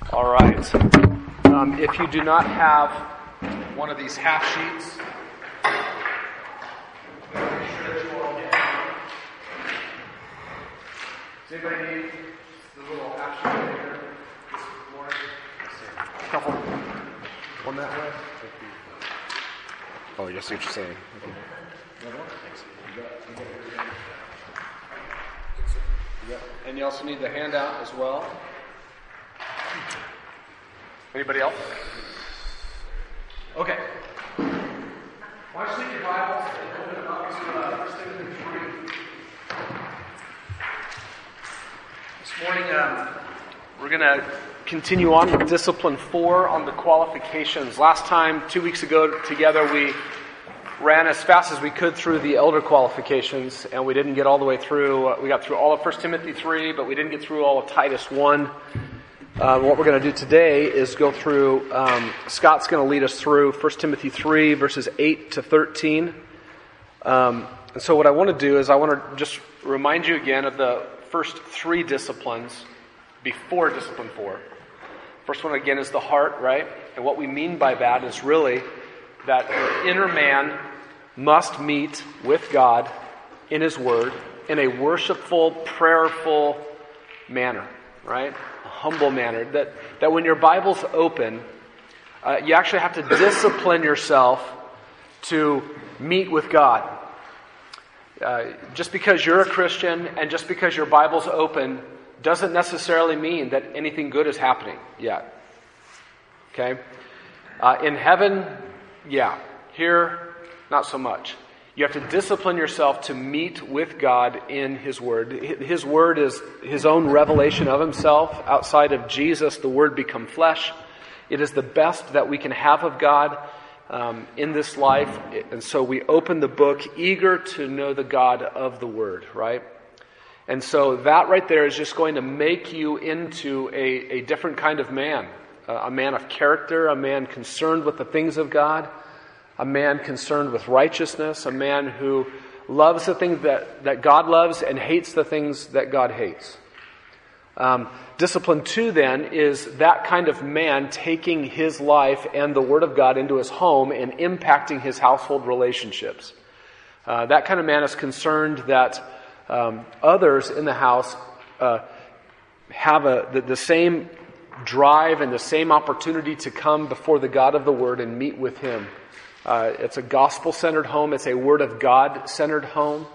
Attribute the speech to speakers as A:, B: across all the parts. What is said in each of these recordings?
A: All right. If you do not have one of these half sheets, does anybody need the little half sheet right here this morning? A couple. One that way.
B: Oh, I see what you're saying. Okay.
A: And you also need the handout as well. Anybody else? Okay. Why don't you take your Bibles and open them up to 1 Timothy 3. This morning, we're going to continue on with Discipline 4 on the qualifications. Last time, 2 weeks ago, together we ran as fast as we could through the elder qualifications, and we didn't get all the way through. We got through all of 1 Timothy 3, but we didn't get through all of Titus 1. What we're going to do today is go through, Scott's going to lead us through 1 Timothy 3, verses 8 to 13. And so what I want to do is I want to just remind you again of the first three disciplines before Discipline 4. First one, again, is the heart, right? And what we mean by that is really that the inner man must meet with God in His Word in a worshipful, prayerful manner, right? A humble manner. That when your Bible's open, you actually have to discipline yourself to meet with God. Just because you're a Christian and just because your Bible's open doesn't necessarily mean that anything good is happening yet. Okay? In heaven, yeah. Here, not so much. You have to discipline yourself to meet with God in His Word. His Word is His own revelation of Himself. Outside of Jesus, the Word become flesh. It is the best that we can have of God in this life. And so we open the book eager to know the God of the Word, right? And so that right there is just going to make you into a different kind of man. A man of character, a man concerned with the things of God, a man concerned with righteousness, a man who loves the things that God loves and hates the things that God hates. Discipline 2 then is that kind of man taking his life and the Word of God into his home and impacting his household relationships. That kind of man is concerned that others in the house have the same drive and the same opportunity to come before the God of the Word and meet with Him. It's a gospel-centered home. It's a Word of God-centered home.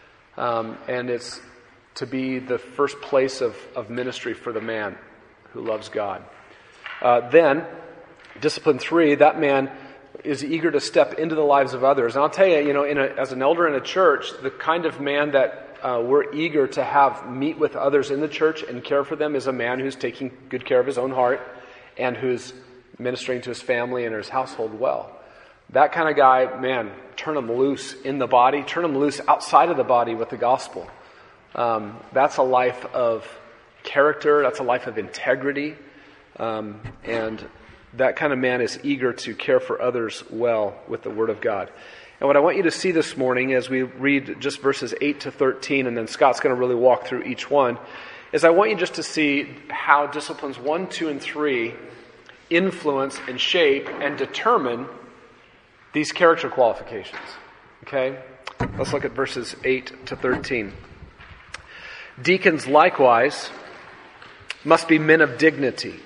A: And it's to be the first place of ministry for the man who loves God. Then, Discipline 3, that man is eager to step into the lives of others. And I'll tell you, as an elder in a church, the kind of man that we're eager to have meet with others in the church and care for them is a man who's taking good care of his own heart and who's ministering to his family and his household well. That kind of guy, man, turn him loose in the body, turn him loose outside of the body with the gospel. That's a life of character, that's a life of integrity, and that kind of man is eager to care for others well with the Word of God. And what I want you to see this morning as we read just verses 8 to 13, and then Scott's going to really walk through each one, is I want you just to see how disciplines 1, 2, and 3 influence and shape and determine these character qualifications. Okay? Let's look at verses 8 to 13. Deacons likewise must be men of dignity,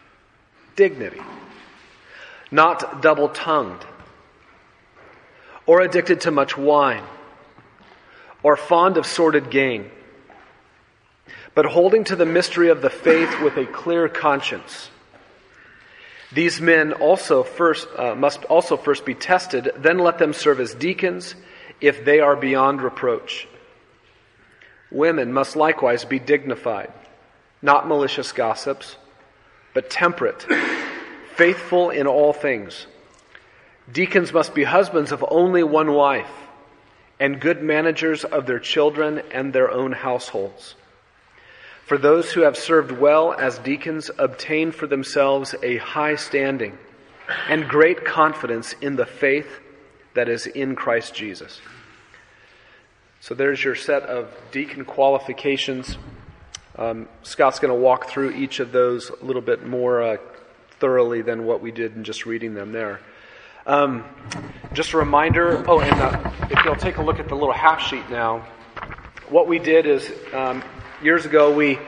A: not double-tongued, or addicted to much wine, or fond of sordid gain, but holding to the mystery of the faith with a clear conscience. These men must also first be tested, then let them serve as deacons if they are beyond reproach. Women must likewise be dignified, not malicious gossips, but temperate, faithful in all things. Deacons must be husbands of only one wife, and good managers of their children and their own households. For those who have served well as deacons obtain for themselves a high standing and great confidence in the faith that is in Christ Jesus. So there's your set of deacon qualifications. Scott's going to walk through each of those a little bit more thoroughly than what we did in just reading them there. Just a reminder, if you'll take a look at the little half sheet now, what we did is, years ago we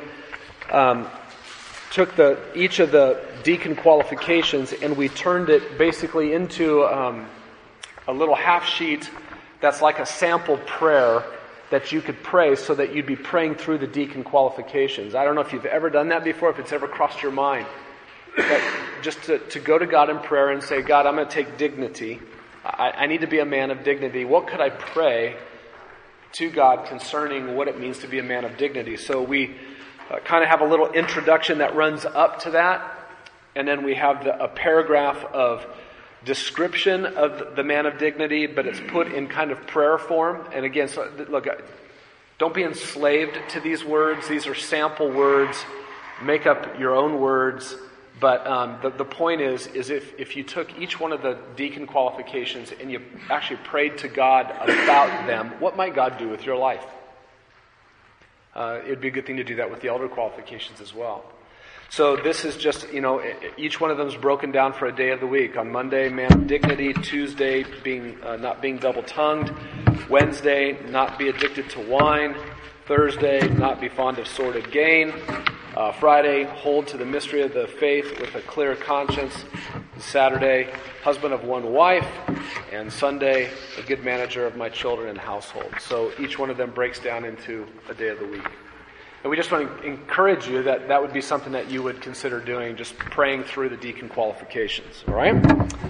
A: took each of the deacon qualifications and we turned it basically into a little half sheet that's like a sample prayer that you could pray so that you'd be praying through the deacon qualifications. I don't know if you've ever done that before, if it's ever crossed your mind. But just to go to God in prayer and say, God, I'm going to take dignity. I need to be a man of dignity. What could I pray to God concerning what it means to be a man of dignity? So we kind of have a little introduction that runs up to that. And then we have a paragraph of description of the man of dignity, but it's put in kind of prayer form. And again, so look, don't be enslaved to these words. These are sample words. Make up your own words. But the point is if you took each one of the deacon qualifications and you actually prayed to God about them, what might God do with your life? It'd be a good thing to do that with the elder qualifications as well. So this is just, each one of them is broken down for a day of the week. On Monday, man of dignity. Tuesday, not being double-tongued. Wednesday, not be addicted to wine. Thursday, not be fond of sordid gain. Friday, hold to the mystery of the faith with a clear conscience. Saturday, husband of one wife. And Sunday, a good manager of my children and household. So each one of them breaks down into a day of the week. And we just want to encourage you that would be something that you would consider doing, just praying through the deacon qualifications. All right?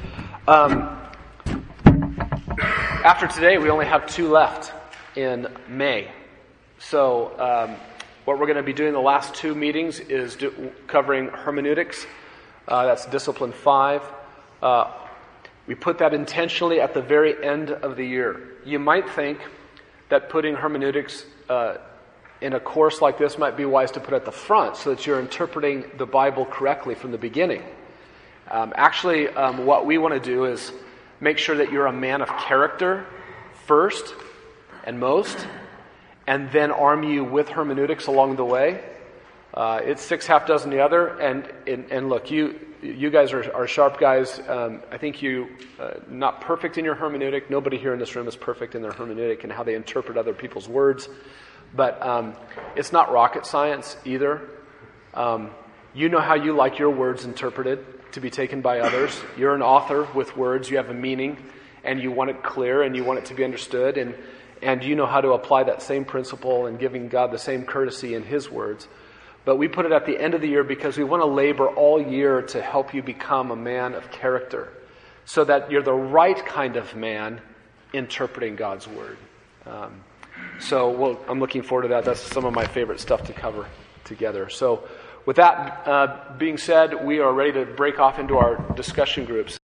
A: After today, we only have 2 left in May. So what we're going to be doing the last 2 meetings is covering hermeneutics. That's Discipline 5. We put that intentionally at the very end of the year. You might think that putting hermeneutics in a course like this might be wise to put at the front so that you're interpreting the Bible correctly from the beginning. What we want to do is make sure that you're a man of character first and most, and then arm you with hermeneutics along the way. It's 6 half dozen the other, and look, you guys are sharp guys. I think you not perfect in your hermeneutic. Nobody here in this room is perfect in their hermeneutic and how they interpret other people's words. But it's not rocket science either. You know how you like your words interpreted to be taken by others. You're an author with words. You have a meaning, and you want it clear, and you want it to be understood. And you know how to apply that same principle and giving God the same courtesy in His words. But we put it at the end of the year because we want to labor all year to help you become a man of character so that you're the right kind of man interpreting God's Word. I'm looking forward to that. That's some of my favorite stuff to cover together. So with that being said, we are ready to break off into our discussion groups.